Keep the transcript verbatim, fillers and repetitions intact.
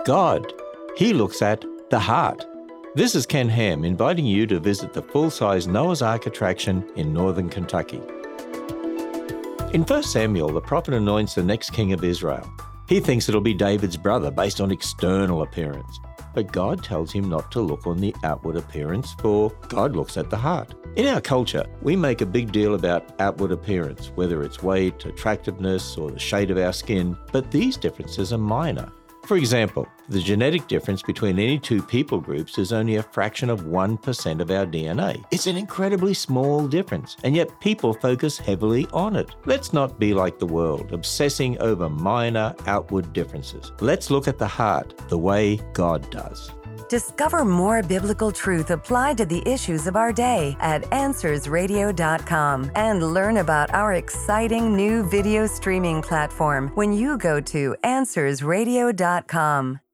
God. He looks at the heart. This is Ken Ham inviting you to visit the full-size Noah's Ark attraction in northern Kentucky. In First Samuel, the prophet anoints the next king of Israel. He thinks it'll be David's brother based on external appearance. But God tells him not to look on the outward appearance, for God looks at the heart. In our culture, we make a big deal about outward appearance, whether it's weight, attractiveness, or the shade of our skin, but these differences are minor. For example, the genetic difference between any two people groups is only a fraction of one percent of our D N A. It's an incredibly small difference, and yet people focus heavily on it. Let's not be like the world, obsessing over minor outward differences. Let's look at the heart the way God does. Discover more biblical truth applied to the issues of our day at answers radio dot com and learn about our exciting new video streaming platform when you go to answers radio dot com.